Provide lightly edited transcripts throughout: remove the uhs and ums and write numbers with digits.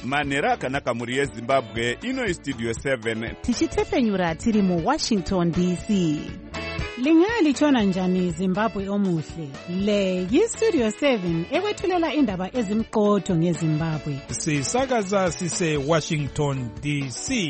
manhero akanaka mhuri yezimbabwe. Ino Studio 7 tichitefenyura tiri muWashington DC. Lingalitshona njani Zimbabwe omuhle? Le yiStudio 7 ekwethulela indaba ezimqotho ngeZimbabwe. Sisakaza sise Washington DC.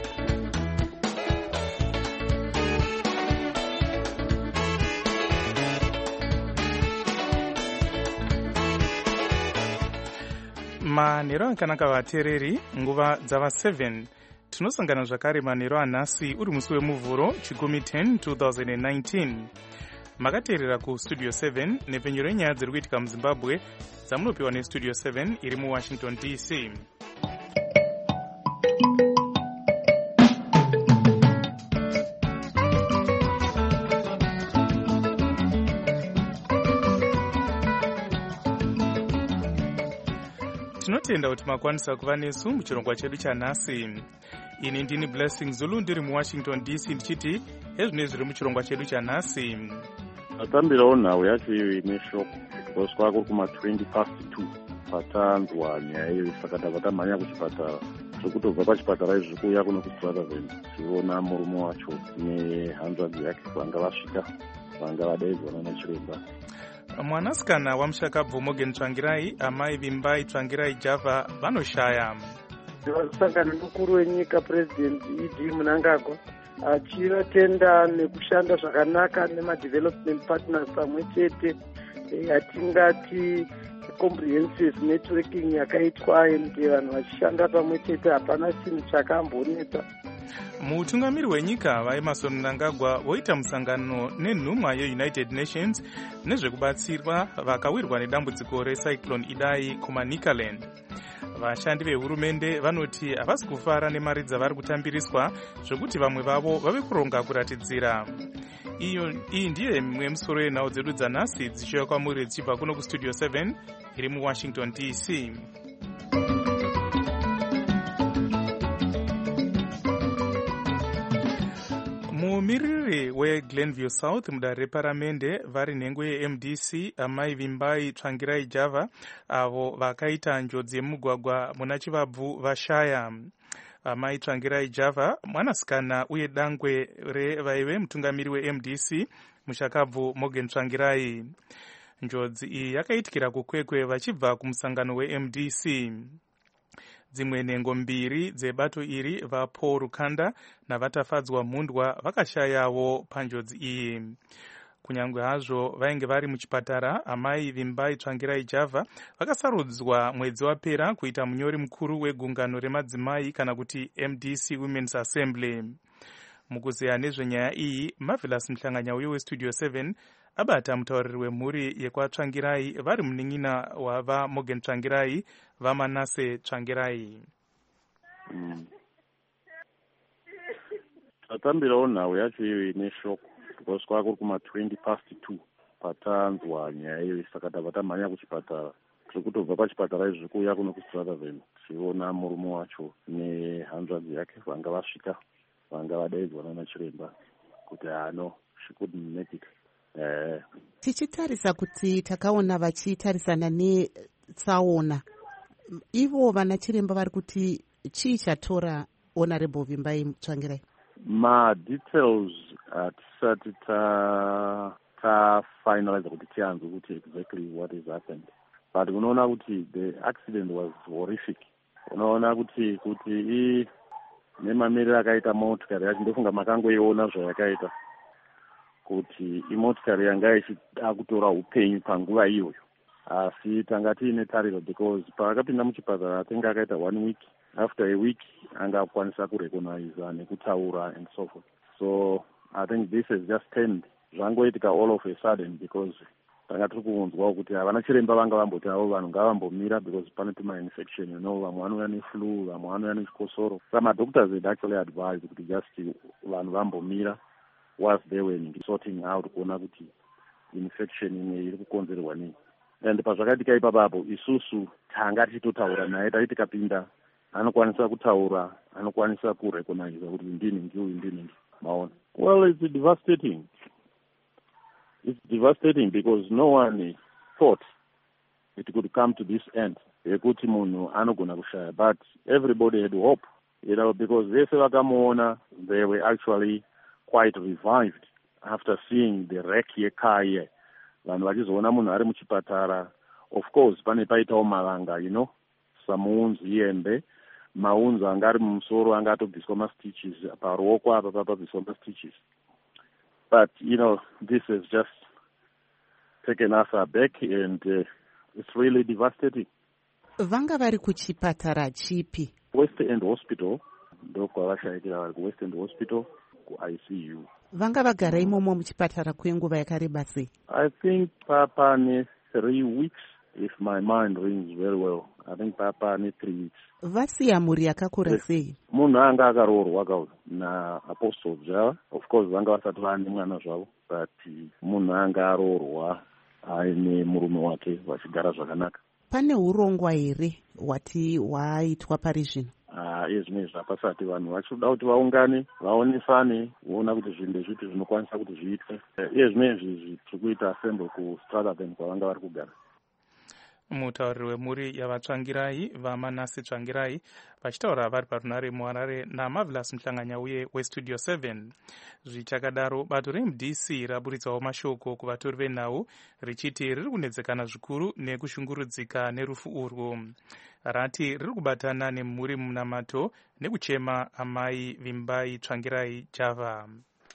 Manhero akanaka vateereri, nguva dzava 7 tinosangana zvakare manhero anhasi uri musi wemuvhuro chigumi 10 2019. Makateerera kuStudio 7 nepfenyuro yenyaya dziri kuitika muZimbabwe dzamunopiwa neStudio 7 iri muWashington DC. Tinotenda kuti makwanisa kuva nesu muchirongwa chedu chanhasi. Ini ndini Blessing Zulu ndiri muWashington DC ndichiti ezvine zviri muchirongwa chedu chanhasi. Atambirawo nhau yacho iyo ine shoko kusvika kuri kuma 2:20 patanzwa nyaya iyo, saka tabva tamhanya kuchipatara. Zvekutobva pachipatara izvi kuuya kuno kuSutherland tiona murume wacho nehanzvadzi yake vanga vasvika vanga vadaidzwa nanachiremba. Mwanasikana wamushakabvu Morgan Tsvangirai, amai Vimbai Tsvangirai Java vanoshaya. Vasangana mukuru wenyika President E.D. Mnangagwa achivatenda nekushanda zvakanaka nemadevelopment partners pamwe chete yatingati comprehensive networking yakaitwa ende vanhu vachishanda pamwe chete, hapana chinhu chakambonetsa. Mutungamiri wenyika vaEmmerson Mnangagwa voita musangano nenhumwa yeUnited Nations nezvekubatsirwa vakawirwa nedambudziko recyclone Idai kuManicaland. Vashandi vehurumende vanoti havasi kufara nemari dzavari kutambiriswa zvekuti vamwe vavo vave kuronga kuratidzira. Iyi ndiye mimwe misoro yenhau dzedu dzanhasi dzichiuya kwamuri dzichibva kuno kuStudio 7 iri muWashington DC. Mumiriri weGlenview South mudare reparamende vari nhengo yeMDC amai Vimbai Tsvangirai Java avo vakaita njodzi yemugwagwa muna Chivabvu vashaya. Amai Tsvangirai Java mwanasikana uye dangwe revaive mutungamiri weMDC mushakabvu Morgan Tsvangirai. Njodzi iyi yakaitikira kukwekwe vachibva kumusangano weMDC. Dzimwe nhengo mbiri dzebato iri vaPaul Rukanda navatafadzwa Mhundwa vakashayawo panjodzi iyi. Kunyangwe hazvo vainge vari muchipatara, amai Vimbai Tsvangirai Java vakasarudzwa mwedzi wapera kuita munyori mukuru wegungano remadzimai kana kuti MDC Women's Assembly. Mukuzeya nezvenyaya iyi, Marvelous Mhlanganya uye weStudio 7 abata mutauriri wemhuri yekwaTsvangirai vari munin'ina wava Morgan Tsvangirai vaManase Tsvangirai. Atambirawo nhau yacho iyo ine shoko kusvika kuri kuma 2:20 patanzwa nyaya iyo, saka tabva tamhanya kuchipatara. Zvekutobva pachipatara izvi kuuya kuno kuSutherland tiona murume wacho nehanzvadzi yake vanga vasvika vanga vadaidzwa nanachiremba kuti she couldn't make it. Tichitarisa kuti takaona vachitarisana netsaona, ivo vanachiremba vari kuti chii chatora Honorable Vimbai Tsvangirai? Ma-details hatisati tafinalize kuti tianzwe kuti exactly what has happened, but unoona kuti the accident was horrific. Unoona kuti nemamiriro akaita motikari yacho ndofunga makangoiona zvayakaita, kuti imotikari yanga ichida kutora upenyu panguva iyoyo. Asi tanga tiine tariro because paakapinda muchipatara atenga akaita 1 week. After a week anga akwanisa kurecognize nekutaura and so forth. So I think this has just turned zvangoitika all of a sudden because tanga tiri kuunzwawo kuti havana chiremba vanga vamboti avo vanhu ngavambomira because pane tuma-infection, vamwe vanouya neflu, vamwe vanouya nechikosoro. So madoctors had actually advised kuti just vanhu vambomira whilst they were sorting out kuona kuti infection imwe iri kukonzerwa nei. And pazvakaitika ipapapo isusu tanga tichitotaura naye, tati tikapinda anokwanisa kutaura, anokwanisa kurecognize kuti ndini maona. Well, it's devastating. It's devastating because no one thought it could come to this end. Yekuti munhu anogona kushaya. But everybody had hope, because vese vakamuona, they were actually quite revived after seeing the wreck yecar here. Vanhu vachizoona munhu ari muchipatara. Of course, pane paitawo mavanga, samuunzi yembe. Maunzi anga ari mumusoro anga atobviswa ma-stitches. Paruoko apa papabviswa ma-stitches. But, this has just taken us aback and it's really devastating. Vanga vari kuchipatara chipi? West End Hospital. Ndokwavashaikira vari kuWest End Hospital, kuICU. Vanga vagara imomo muchipatara kwenguva yakareba sei? I think papane 3 weeks, if my mind rings very well. I think papane 3 weeks. Vasiya mhuri yakakura sei? Munhu anga akaroorwa naApostle Java. Of course, vanga vasati vane mwana zvavo. But munhu anga aroorwa aine murume wake vachigara zvakanaka. Pane urongwa here hwati hwaitwa pari zvino? Izvimwe zvapasati vanhu vachizoda kuti vaungane, vaonesane, voona kuti zvinhu ndezvipi zvinokwanisa kuti zviitwe. Zvimwe izvi tiri kuita assemble kuStrotherben kwavanga vari kugara. Mutauriri wemhuri yavatsvangirai vamanasi tsvangirai vachitaura vari parunare muHarare naMarvelous Muhlanganya uye weStudio 7. Zvichakadaro, bato reMDC raburitsawo mashoko kuvatori venhau richiti riri kunedzekana zvikuru nekushungurudzika nerufu urwu. Rati riri kubatana nemhuri munamato nekuchema amai Vimbai Tsvangirai Java.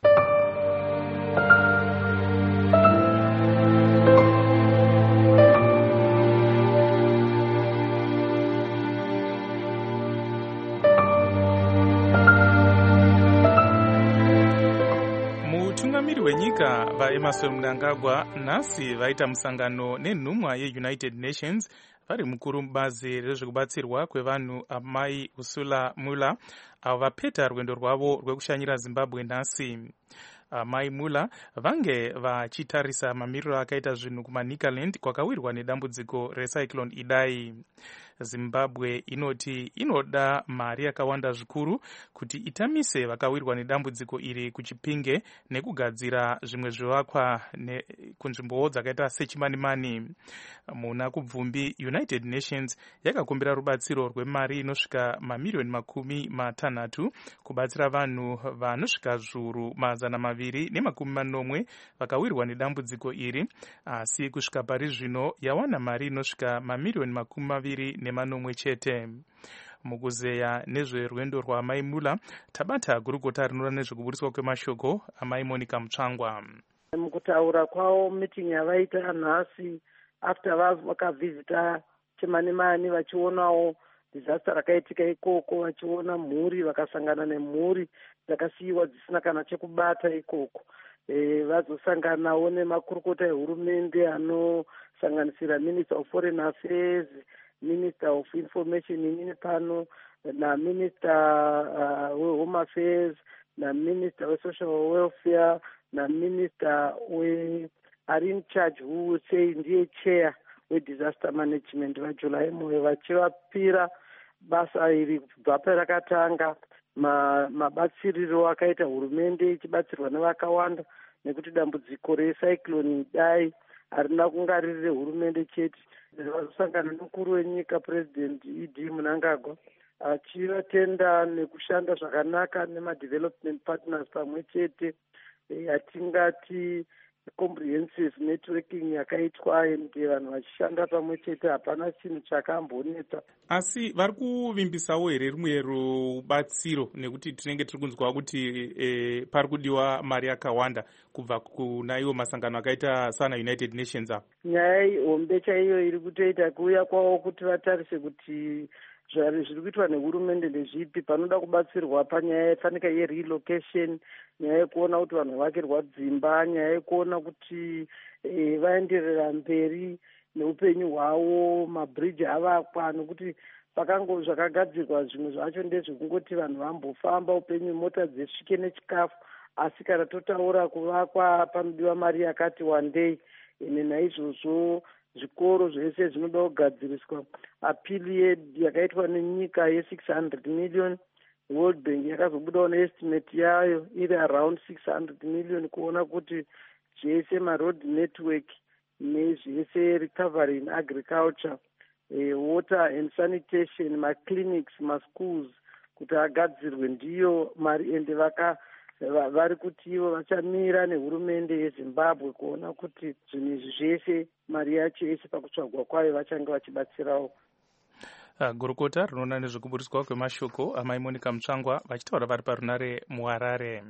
Mutungamiri wenyika vaEmmerson Mnangagwa nhasi vaita musangano nenhumwa yeUnited Nations vari mukuru mubazi rezvekubatsirwa kwevanhu amai Ursula Mueller avo vapeta rwendo rwavo rwekushanyira Zimbabwe nhasi. Mai Mueller vange vachitarisa mamiriro akaita zvinhu kumaNicaland kwakawirwa nedambudziko recyclone Idai. Zimbabwe inoti inoda mari yakawanda zvikuru kuti itamise vakawirwa nedambudziko iri kuChipinge nekugadzira zvimwe zvivakwa kunzvimbowo dzakaita seChimanimani. Muna kubvumbi, United Nations yakakumbira rubatsiro rwemari inosvika mamiliyoni 60 kubatsira vanhu vanosvika zviuru 240 vakawirwa nedambudziko iri, asi kusvika pari zvino yawana mari inosvika mamiliyoni 20 chete. Mukuzeya nezverwendo rwaamai Mueller, tabata gurukota rinoona nezvekuburiswa kwemashoko amai Monica Mutsvangwa. Mukutaura kwavo meeting yavaita nhasi after vakavhizita Chimanimani vachionawo disaster rakaitika ikoko, vachiona mhuri, vakasangana nemhuri dzakasiyiwa dzisina kana chekubata ikoko. Vazosanganawo nemakurukota ehurumende anosanganisira Minister of Foreign Affairs, Minister of Information inini pano, naMinister weHome Affairs, naMinister weSocial Welfare, naMinister ari in charge who will say ndiye chair weDisaster Management vaJuly Moyo, vachivapira basa iri kubva parakatanga, mabatsiriro akaita hurumende ichibatsirwa nevakawanda, nekuti dambudziko recyclone Idai harina kunga riri rehurumende chete. Vazosangana nomukuru wenyika President E.D. Mnangagwa achivatenda nekushanda zvakanaka nemadevelopment partners pamwe chete, yatingati comprehensive networking yakaitwa ende vanhu vachishanda pamwe chete, hapana chinhu chakambonetsa. Asi vari kuvimbisawo here rumwe rubatsiro, nekuti tinenge tiri kunzwa kuti pari kudiwa mari yakawanda kubva kuna iwo masangano akaita sana United Nations apa. Nyaya hombe chaiyo iri kutoita kuuya kwavo kuti vatarise kuti zviri kuitwa nehurumende ndezvipi, panoda kubatsirwa panyaya yefanika yerelocation, nyaya yekuona kuti vanhu vakirwa dzimba, nyaya yekuona kuti vaenderera mberi neupenyu hwavo, mabridge avakwa, nekuti pakango zvakagadzirwa zvimwe zvacho ndezvekungoti vanhu vambofamba upenyu, mota dzisvike nechikafu, asi kana totaura kuvakwa panodiwa mari yakati wandei. Ine naizvozvo zvikoro zvese zvinoda kugadziriswa. Apili yakaitwa nenyika ye600 million, World Bank yakazobudawo neestimate yayo iri around 600 million kuona kuti zvese maroad network nezvese recovery in agriculture, water and sanitation, maclinics, maschools, kuti agadzirwe ndiyo mari ende vari kuti ivo vachamira nehurumende yeZimbabwe kuona kuti zvinhu izvi zvese mari yacho yese pakutsvagwa kwayo vachange vachibatsirawo. Gurukota rinoona nezvekuburiswa kwemashoko amai Monica Mutsvangwa vachitaura vari parunare muHarare.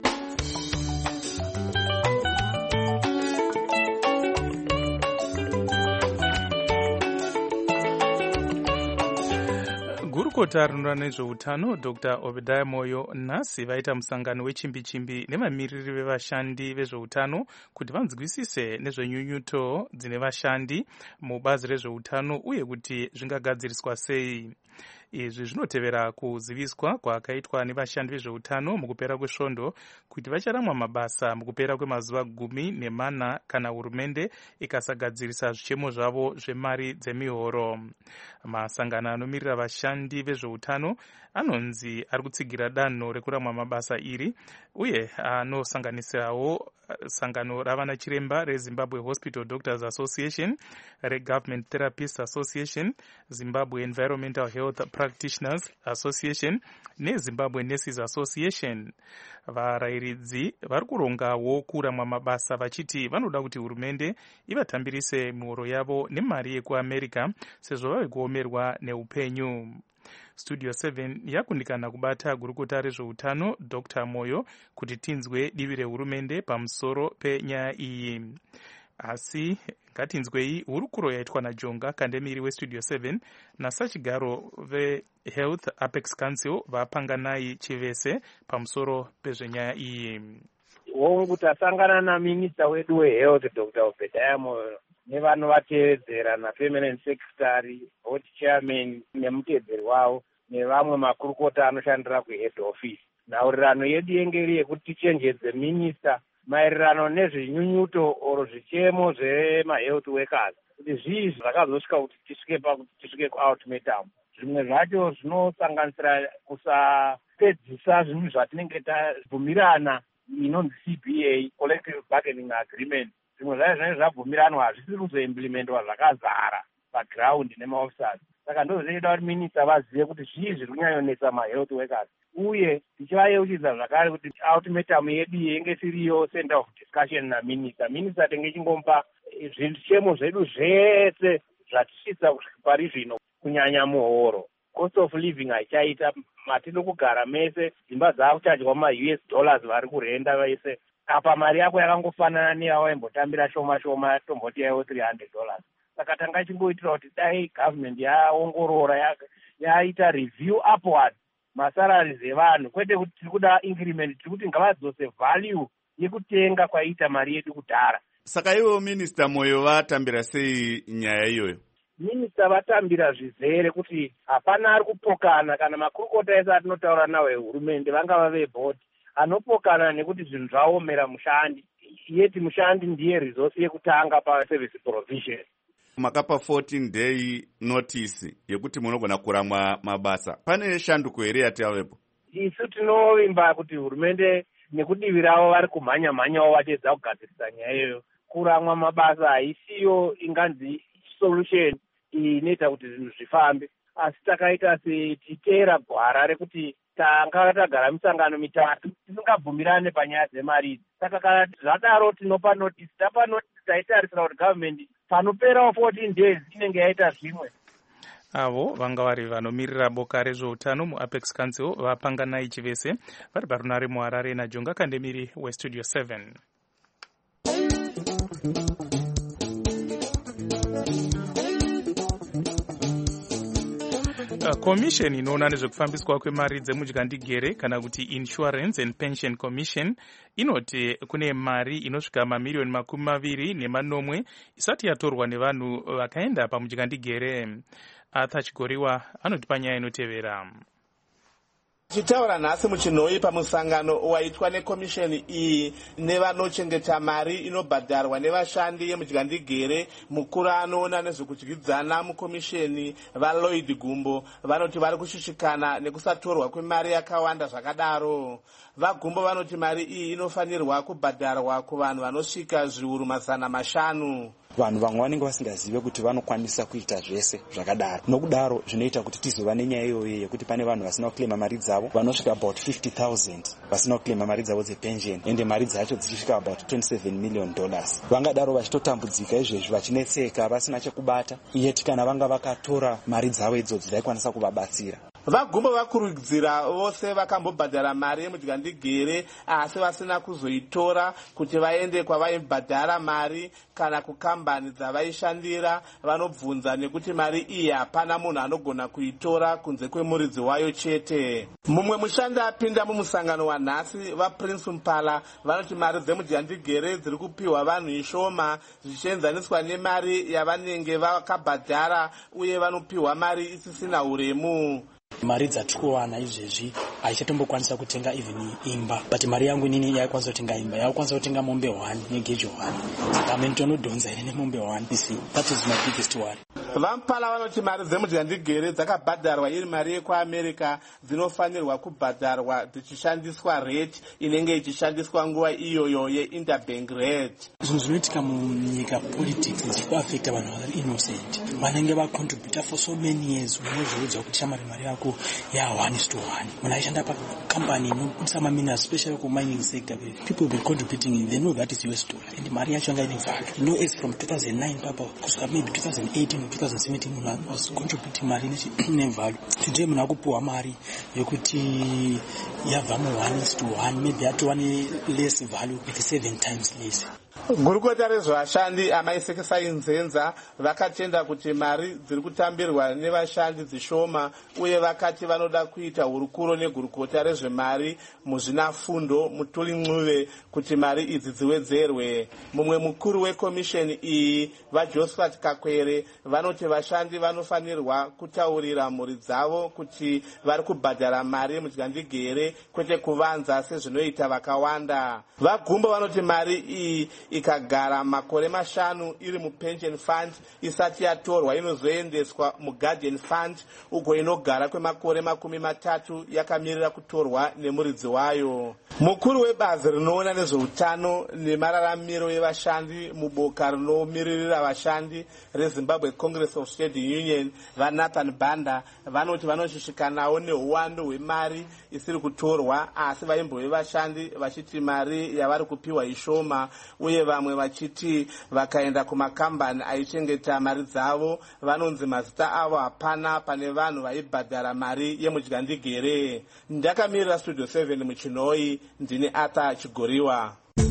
Gurukota rinoona nezveutano Dr. Obadiah Moyo nhasi vaita musangano wechimbi-chimbi nevamiriri vevashandi vezveutano kuti vanzwisise nezvenyunyuto dzine vashandi mubazi rezveutano uye kuti zvingagadziriswa sei. Izvi zvinotevera kuziviswa kwakaitwa nevashandi vezveutano mukupera kwesvondo kuti vacharamwa mabasa mukupera kwemazuva 14 kana hurumende ikasagadzirisa zvichemo zvavo zvemari dzemihoro. Masangano anomirira vashandi vezveutano anonzi ari kutsigira danho rekuramwa mabasa iri uye anosanganisirawo sangano ravana chiremba reZimbabwe Hospital Doctors Association, reGovernment Therapists Association, Zimbabwe Environmental Health Practitioners Association neZimbabwe Nurses Association. Varayiridzi vari kurongawo kuramwa mabasa vachiti vanoda kuti hurumende ivatambirise mihoro yavo nemari yekuAmerica sezvo vave kuomerwa neupenyu. Studio 7 yakundikana kubata gurukota rezveutano Dr. Moyo kuti tinzwe divi rehurumende pamusoro penyaya iyi. Asi ngatinzwei hurukuro yaitwa naJonga Kandemiri weStudio 7 nasachigaro veHealth Apex Council vapanganai chivese pamusoro pezvenyaya iyi. Wongu tasangana naminista wedu weHealth Dr. Obadiah Moyo nevanovatevedzera naPermanent Secretary, Board Chairman nemutevedzeri wavo nevamwe makurukota anoshandira kuhead office. Nhaurirano yedu yenge iri yekuti tichenjedze minista maererano nezvenyunyuto oro zvichemo zvemahealth workers kuti zvii zvakazosvika kuti tisvike kuultimatum. Zvimwe zvacho zvinosanganisira kusapedzisa zvinhu zvatinenge tabvumirana inonzi CBA, Collective Bargaining Agreement. Zvimwe zvacho zvinenge zvabvumiranwa hazvisiri kuzoimplementwa zvakazara paground nemaofficers. Saka ndozvinoita kuti minista vazive kuti zvii zviri kunyanyonetsa mahealth workers uye tichivayeuchidza zvakare kuti ultimatum yedu yenge siriyo center of discussion naminista. Minista tenge chingompa zvichemo zvedu zvese zvatisvitsa kusvika pari zvino kunyanya muhoro. Cost of living haichaita, matiri kugara mese, dzimba dzakuchadywa $US vari kurenda vese. Apa mari yako yakangofanana neyawaimbotamira shoma tomboti yaiwo $300. Saka tanga chingoitira kuti dai government yaongorora yaita review upward masalaries evanhu, kwete kuti tiri kuda increment, tiri kuti ngavadzose value yekutenga kwaita mari yedu kudhara. Saka ivo Minister Moyo vatambira sei nyaya iyoyo? Minista vatambira zvizere kuti hapana ari kupokana kana makurukota ese atinotaura nawo ehurumende vangava vebhodi anopokana nekuti zvinhu zvaomera mushandi. Yeti mushandi ndiye resource yekutanga paservice provision. Makapa 14-day notice yekuti munogona kuramwa mabasa. Pane shanduko here yatavepo? Isu tinovimba kuti hurumende nekudivi ravo vari kumhanya-mhanyawo vachedza kugadzirisa nyaya iyoyo. Kuramwa mabasa haisiyo inganzi solution inoita kuti zvinhu zvifambe. Asi takaita setitera gwara rekuti tanga tagara misangano mitatu tisingabvumirane panyaya dzemari idzi. Saka kana zvadaro tinopa notice, tapa notice taitarisira kuti government panoperawo 14 days inenge yaita zvimwe. Avo vanga vari vanomirira boka rezveutano muApex Council vapanganai chivese vari parunare muHarare naJonga Kandemiri weStudio 7. Commission inoona nezvekufambiswa kwemari dzemudyandigere kana kuti Insurance and Pension Commission inoti kune mari inosvika mamiliyoni 20 isati yatorwa nevanhu vakaenda pamudyandigere. Arthur Chigoriwa anoti panyaya inotevera. Chitaura nhasi muchinhoi pamusangano waitwa nekomisheni iyi nevanochengeta mari inobhadharwa nevashandi yemudyandigere, mukuru anoona nezvekudyidzana mukomisheni vaLloyd Gumbo vanoti vari kushushikana nekusatorwa kwemari yakawanda zvakadaro. VaGumbo vanoti mari iyi inofanirwa kubhadharwa kuvanhu vanosvika zviuru 500. vanhu vamwe vanenge vasingazive kuti vanokwanisa kuita zvese zvakadaro. Nokudaro zvinoita kuti tizova nenyaya iyoyo yekuti pane vanhu vasina kuklema mari dzavo vanosvika about 50,000 vasina kuklema mari dzavo dzepension, ende mari dzacho dzichisvika about $27 million. Vangadaro vachitotambudzika izvezvi vachinetseka vasina chekubata, yeti kana vanga vakatora mari dzavo idzodzo daikwanisa kuvabatsira. Vagumbo vakurudzira vose vakambobhadhara mari yemudyandegere asi vasina kuzoitora kuti vaende kwavaibhadhara mari kana kukambani dzavaishandira. Vanobvunza nekuti mari iyi hapana munhu anogona kuitora kunze kwemuridzi wayo chete. Mumwe mushandi apinda mumusangano wanhasi vaPrince Mpala vanoti mari dzemudyandegere dziri kupiwa vanhu ishoma zvichienzaniswa nemari yavanenge vakabhadhara uye vanopiwa mari isisina uremu. Mari dzatikuwana izvezvi haichatombokwanisa kutenga even imba, but mari yangu inini yaikwanisa kutenga imba, yaikwanisa kutenga mombe 1 negejo 1. Saka mimi ndinodhonza ine mombe 1. That is my biggest worry. Vampala vanoti mari dzemudyandegere dzakabhadharwa iri mari yekuAmerica dzinofanirwa kubhadharwa dzichishandiswa rate inenge ichishandiswa nguva iyoyo yeinterbank rate. Zvinhu zvinoitika munyika politics zvichiaffecta vanhu vari innocent vanenge vacontributa for so many years. Unozviudza kuti shamari mari yako ya1:1. Munhu aishanda pakambani inobudisa mamini especially kumining sector, people will be contributing, they know that is US dollar and mari yacho yanga ine value. You know, as from 2009 papa kusvika maybe 2018 or 2017 munhu was contributing mari ine value. Today munhu akupuwa mari yokuti yabva mu1:1, maybe yatova less value with 7 times less. Gurukota rezvashandi amaisekesai nzenza vakatenda kuti mari dziri kutambirwa nevashandi dzishoma uye vakati vanoda kuita hurukuro negurukota rezvemari muzvinafundo Mutuli Ncube kuti mari idzi dziwedzerwe. Mumwe mukuru wekomisheni iyi vaJosephat Kakwere vanoti vashandi vanofanirwa kutaurira mhuri dzavo kuti vari kubhadhara mari yemudyandegere kwete kuvanza sezvinoita vakawanda. Vagumbo vanoti mari iyi ikagara makore 5 iri mupension fund isati yatorwa inozoendeswa muguardian fund uko inogara kwemakore 30 yakamirira kutorwa nemuridzi wayo. Mukuru webazi rinoona nezveutano nemararamiro evashandi muboka rinomiririra vashandi reZimbabwe Congress of Trade Union vaNathan Banda vanoti vanoshushikanawo neuwandu hwemari isiri kutorwa asi vaimbove vashandi vachiti mari yavari kupiwa ishoma uye vamwe vachiti vakaenda kumakambani aichengeta mari dzavo vanonzi mazita avo hapana pane vanhu vaibhadhara mari yemudyandegere. Ndakamirira Studio 7 muChinoi, ndini Arthur Chigoriwa.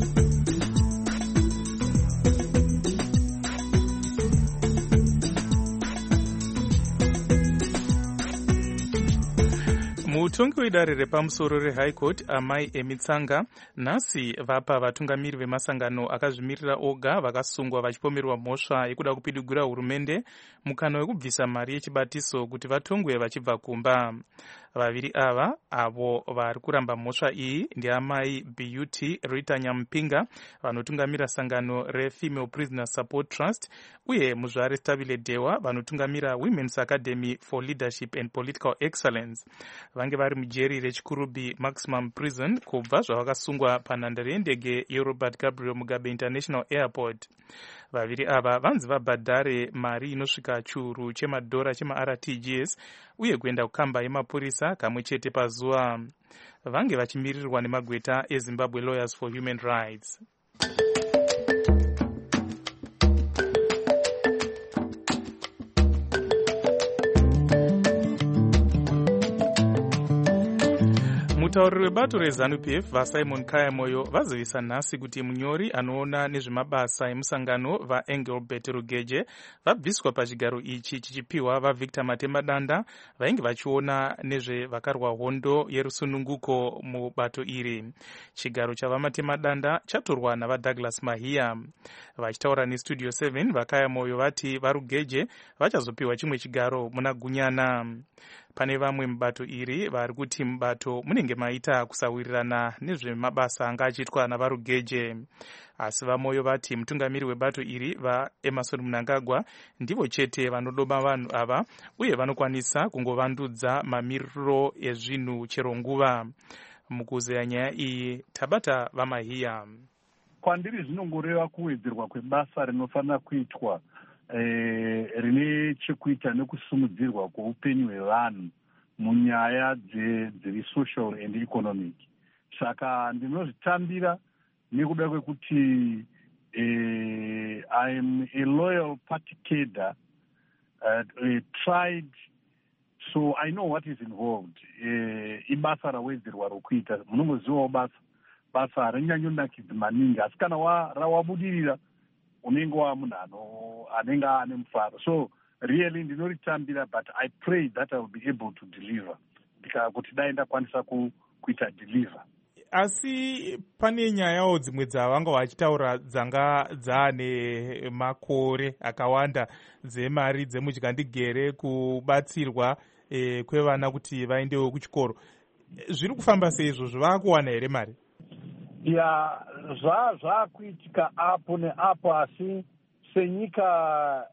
Mutongi wedare repamusoro reHigh Court Amai Emitsanga nhasi vapa vatungamiri vemasangano akazvimirira oga vakasungwa vachipomerwa mhosva yekuda kupidigura hurumende mukana wekubvisa mari yechibatiso kuti vatongwe vachibva kumba. Vaviri ava avo vari kuramba mhosva iyi ndiamai Beauty Rita Nyampinga vanotungamira sangano reFemale Prisoner Support Trust uye muzvare Stabile Dewa vanotungamira Women's Academy for Leadership and Political Excellence. Vange vari mujeri reChikurubi Maximum Prison kubva zvavakasungwa panhandare yendege yeRobert Gabriel Mugabe International Airport. Vaviri ava vanzi vabhadhare mari inosvika chiuru chemadhora chemaRTGS uye kuenda kukamba yemapurisa kamwe chete pazuva. Vange vachimirirwa nemagweta eZimbabwe Lawyers for Human Rights. Mutauriri webato reZANU-PF vaSimon Kayamoyo vazivisa nhasi kuti munyori anoona nezvemabasa emusangano vaEngelbert Rugeje vabviswa pachigaro ichi chichipiwa vaVictor Matemadanda vainge vachiona nezvevakarwa hondo yerusununguko mubato iri. Chigaro chavaMatemadanda chatorwa navaDouglas Mahia. Vachitaura neStudio 7 vaKayamoyo vati vaRugeje vachazopiwa chimwe chigaro muna Gunyana. Pane vamwe mubato iri vari kuti mubato munenge maita kusawirirana nezvemabasa anga achiitwa navaRugeje. Asi vaMoyo vati mutungamiri webato iri vaEmerson Mnangagwa ndivo chete vanodoba vanhu ava uye vanokwanisa kungovandudza mamiriro ezvinhu chero nguva. Mukuzeya nyaya iyi tabata vaMahia. kwandiri zvinongoreva kuwedzerwa kwebasa rinofanira kuitwa rine chekuita nekusumudzirwa kweupenyu hwevanhu munyaya dziri social and economic. Saka ndinozvitambira nekuda kwekuti I am a loyal party cadre, tried, so I know what is involved. Ibasa rawedzerwa rokuita, munongozivawo basa harinyanyo-nakidzi maningi, asi kana rawabudirira unenge wamunhu anenge ane mufaro. So really ndinoritambira, but I pray that I will be able to deliver, kuti dai ndakwanisa kuita deliver. Asi pane nyayawo dzimwe dzavanga vachitaura dzanga dzaane makore akawanda dzemari dzemudyandegere kubatsirwa kwevana kuti vaendewo kuchikoro. Zviri kufamba seizvozvo, vakuwana here mari? Ya, zvaakuitika apo neapo, asi senyika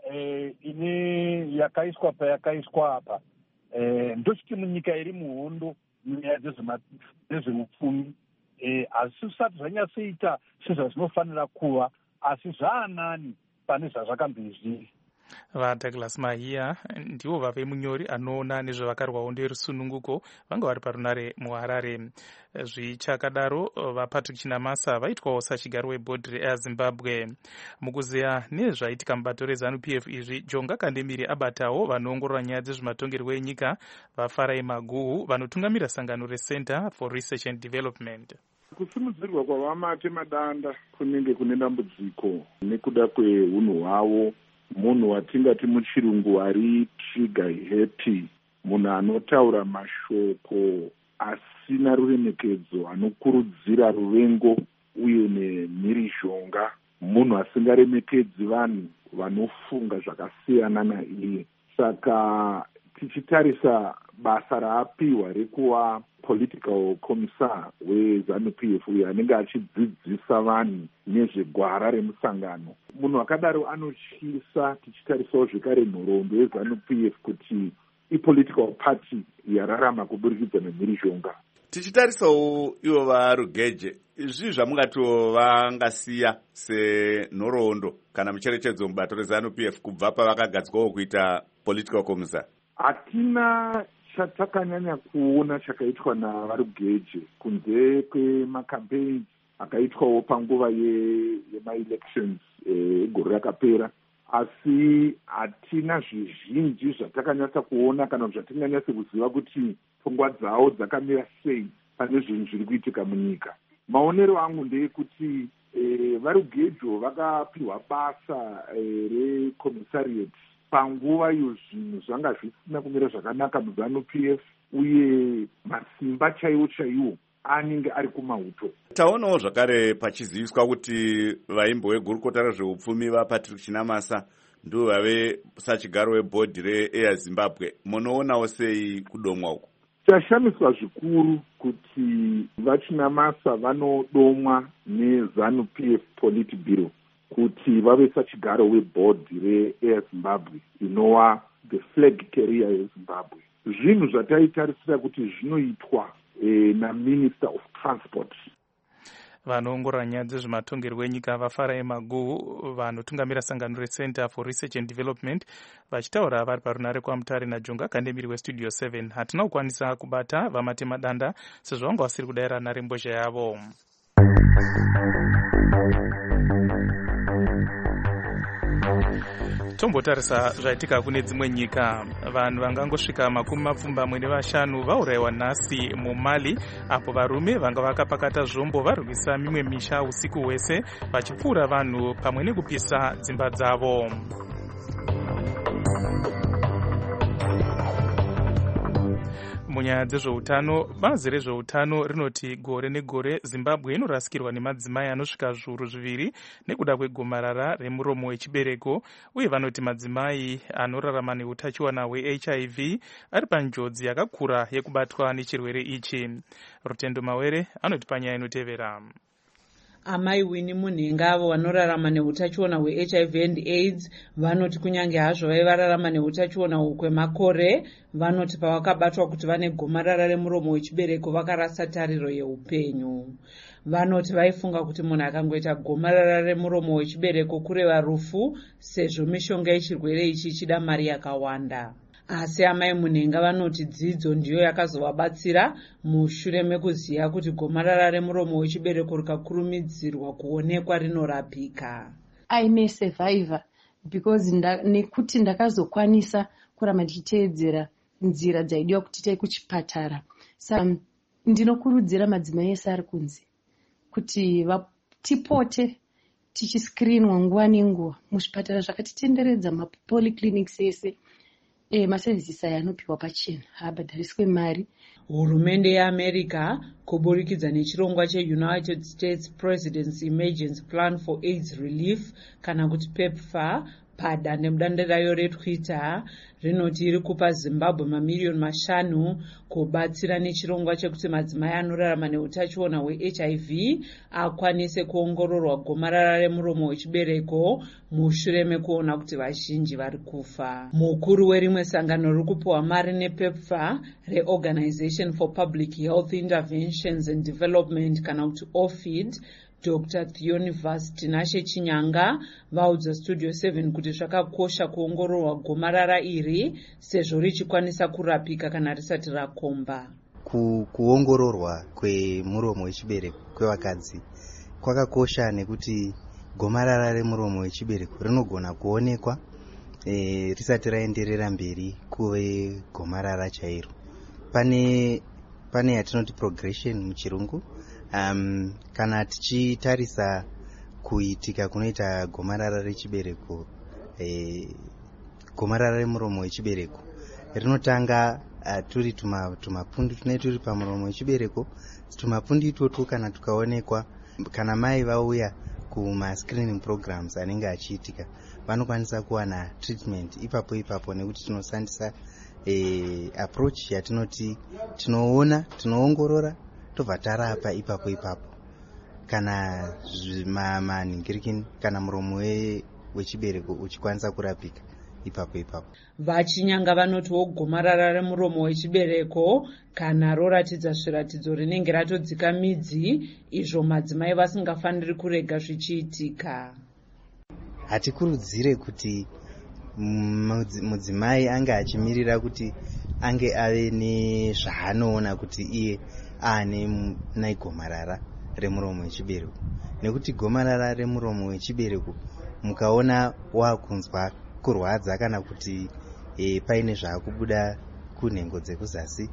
ine yakaiswa payakaiswa apa, ndochiti munyika iri muhondo munyaya dzezveupfumi, asi zvisati zvanyatsoita sezvazvinofanira kuva, asi zvaanani pane zvazvakamboizviri. VaDouglas Mahia ndivo vave munyori anoona nezvavakarwawo nderusununguko vanga vari parunare muHarare. Zvichakadaro, vaPatrick Chinamasa vaitwawo sachigaro webhodhi reAir Zimbabwe. Mukuziya nezvaitika mubato reZANU-PF izvi, Jonga Kandemiri abatawo vanoongorora nyaya dzezvematongerwo enyika vaFarai Maguhu vanotungamira sangano reCenter for Research and Development. Kusimudzirwa kwavamate madanda kunenge kune dambudziko nekuda kweunhu hwavo. Munhu watingati muchirungu ari trigger happy, munhu anotaura mashoko asina ruremekedzo, anokurudzira ruvengo uye nemhirizhonga, munhu asingaremekedzi vanhu vanofunga zvakasiyana naiye. Saka tichitarisa basa raapiwa rekuva political commissar weZANU-PF uyo anenge achidzidzisa vanhu nezvegwara remusangano, munhu akadaro anotyisa. Tichitarisawo zvekare nhoroondo yeZANU-PF kuti ipolitical party yararama kuburikidza nemhirizhonga. Tichitarisawo ivo vaRugeje, izvi zvamungatovangasiya senhoroondo kana mucherechedzo mubato reZANU-PF kubva pavakagadzwawo kuita political commissar? Hatina chatakanyanya kuona chakaitwa navaRugeje kunze kwemacampaigns akaitwawo panguva yemaelections egore rakapera, asi hatina zvizhinji zvatakanyatsa kuona kana zvatinganyatsa kuziva kuti pfungwa dzavo dzakamira sei pane zvinhu zviri kuitika munyika. Maonero angu ndeyekuti vaRugejo vakapiwa basa recommissariat panguva iyo zvinhu zvanga zvisina kumira zvakanaka muZANU-PF uye masimba chaiwo anenge ari kumauto. Taonawo zvakare pachiziviswa kuti vaimbo vegurukota rezveupfumi vaPatrick Chinamasa ndivo vave sachigaro webhodhi reAir Zimbabwe. Munoonawo sei kudomwa uku? Chashamiswa zvikuru kuti vaChinamasa vanodomwa neZANU-PF Politburo kuti vave sachigaro webhodhi reAir Zimbabwe inova the flag carrier yeZimbabwe. Zvinhu zvataitarisira kuti zvinoitwa naMinister of Transport. Vanoongorora nyaya dzezvematongerwo enyika vaFarai Maguhu vanotungamira sangano reCenter for Research and Development vachitaura vari parunare kwaMutare naJonga Kandemiri weStudio 7. Hatina kukwanisa kubata vamate madanda sezvo vanga vasiri kudayira nharembozha yavo. Tombotarisa zvaitika kune dzimwe nyika. Vanhu vangangosvika 25 vaurayiwa nhasi muMali, apo varume vanga vakapakata zvombo varwisa mimwe misha usiku hwese vachipfuura vanhu pamwe nekupisa dzimba dzavo. Munyaya dzezveutano, bazi rezveutano rinoti gore negore Zimbabwe inorasikirwa nemadzimai anosvika zviuru 2 nekuda kwegomarara remuromo wechibereko, uye vanoti madzimai anorarama neutachiwana hweHIV ari panjodzi yakakura yekubatwa nechirwere ichi. Rutendo Mawere anoti panyaya inotevera. Amai Winnie Munhenga avo vanorarama neutachiona hweHIV and AIDS vanoti kunyange hazvo vaivararama neutachiona uhu kwemakore, vanoti pavakabatwa kuti vane gomarara remuromo wechibereko vakarasa tariro yeupenyu. Vanoti vaifunga kuti munhu akangoita gomarara remuromo wechibereko kureva rufu, sezvo mishonga yechirwere ichi ichida mari yakawanda. Asi amai Munhenga vanoti dzidzo ndiyo yakazovabatsira mushure mekuziva kuti gomarara remuromo wechibereko rikakurumidzirwa kuonekwa rinorapika. I'm a survivor because nekuti ndakazokwanisa kuramba ndichiteedzera nzira dzaidiwa kuti tiende kuchipatara. Saka ndinokurudzira madzimai ese ari kunze kuti tipote tichiskrinwa nguva nenguva muzvipatara zvakatitenderedza, mapolyclinics ese. Masevhisi aya anopiwa pachena, haabhadhariswe mari. Hurumende yeAmerica kuburikidza nechirongwa cheUnited States Presidency Emergency Plan for AIDS Relief kana kuti PEPFAR padandemutande rayo reTwitter rinoti iri kupa Zimbabwe mamiliyoni 5 kubatsira nechirongwa chekuti madzimai anorarama neutachiona hweHIV akwanise kuongororwa gomarara remuromo wechibereko mushure mekuona kuti vazhinji vari kufa. Mukuru werimwe sangano riri kupiwa mari nePEPFAR reOrganization for Public Health Interventions and Development kana kuti OFID, Dr. Theonivas Tinashe Chinyanga vaudza Studio 7 kuti zvakakosha kuongororwa gomarara iri sezvo richikwanisa kurapika kana risati rakomba. Kuongororwa kwemuromo wechibereko kwevakadzi kwakakosha nekuti gomarara remuromo wechibereko rinogona kuonekwa risati raenderera mberi kuve gomarara chairo. Pane yatinoti progression muchirungu. Kana tichitarisa kuitika kunoita gomarara rechibereko, gomarara remuromo wechibereko rinotanga turi tumapundu tunenge turi pamuromo wechibereko. Tumapundu itoto kana tukaonekwa, kana mai vauya kumascreening programs anenge achiitika, vanokwanisa kuwana treatment ipapo nekuti tinoshandisa approach yatinoti tinoongorora tobva tarapa ipapo. Kana manhingirikini kana muromo wechibereko uchikwanisa kurapika ipapo. Vachinyanga vanotiwo gomarara remuromo wechibereko kana roratidza zviratidzo rinenge ratodzika midzi, izvo madzimai vasingafaniri kurega zvichiitika. Hatikurudzire kuti mudzimai ange achimirira kuti ange ave nezvaanoona kuti iye aane gomarara remuromo wechibereko, nekuti gomarara remuromo wechibereko mukaona wakunzwa kurwadza kana kuti paine zvaakubuda kunhengo dzekuzasi,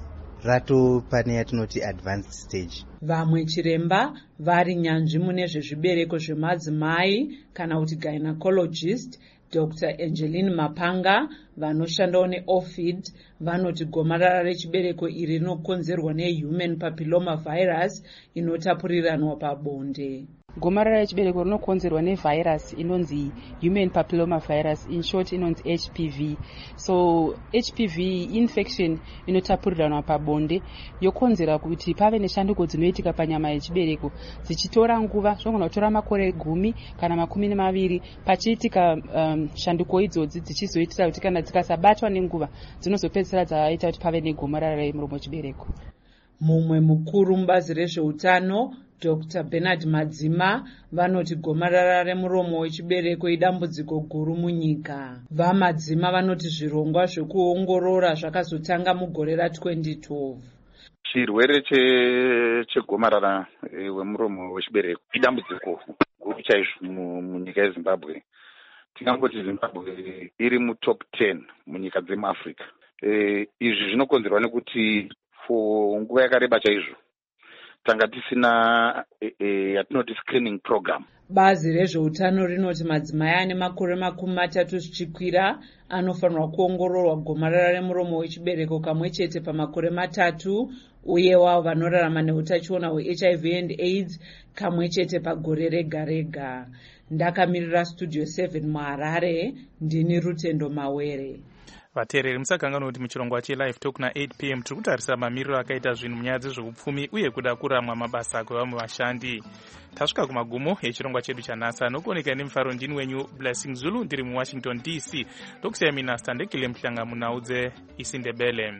pane yatinoti advanced stage. Vamwe chiremba vari nyanzvi mune zvezvibereko zvemadzimai kana kuti gynecologist Dr. Angeline Mapanga vanoshandawo neOFID vanoti gomarara rechibereko iri rinokonzerwa nehuman papilloma virus inotapuriranwa pabonde. Gomarara rechibereko rinokonzerwa nevhairasi inonzi human papilloma virus, in short inonzi HPV. So HPV infection inotapuriranwa pabonde yokonzera kuti pave neshanduko dzinoitika panyama yechibereko dzichitora nguva, zvinogona kutora makore 10 kana 20 pachiitika shanduko idzodzi dzichizoitira kuti kana dzikasabatwa nenguva dzinozopedzisira dzaita kuti pave negomarara remuromo wechibereko. Mumwe mukuru mubazi rezveutano Dr. Bernard Madzima vanoti gomarara remuromo wechibereko idambudziko guru munyika. VaMadzima vanoti zvirongwa zvekuongorora zvakazotanga mugore ra2012. Chirwere chegomarara wemuromo wechibereko idambudziko guru chaizvo munyika yeZimbabwe. Tingangoti Zimbabwe iri mutop 10 munyika dzemuAfrica. Izvi zvinokonzerwa nekuti for nguva yakareba chaizvo tanga tisina yatinoti screening program. Bazi rezveutano rinoti madzimai ane makore 30 zvichikwira anofanirwa kuongororwa gomarara remuromo wechibereko kamwe chete pamakore 3, uye wavo vanorarama neutachiona hweHIV and AIDS kamwe chete pagore rega rega. Ndakamirira Studio 7 muHarare, ndini Rutendo Mawere. vateereri musakangana kuti muchirongwa chelive talk na8 pm tiri kutarisa mamiriro akaita zvinhu munyaya dzezveupfumi uye kuda kuramwa mabasa kwevamwe vashandi. Tasvika kumagumo echirongwa chedu chanhasi. Anokuoneka nemufaro ndini wenyu Blessing Zulu, ndiri muWashington DC. Ndokusiyai minasta ndekile mhlanga munhau dzeIsindebele.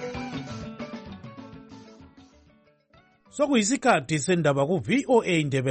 Sokuyisikhathi sendaba ku VOA Ndebele.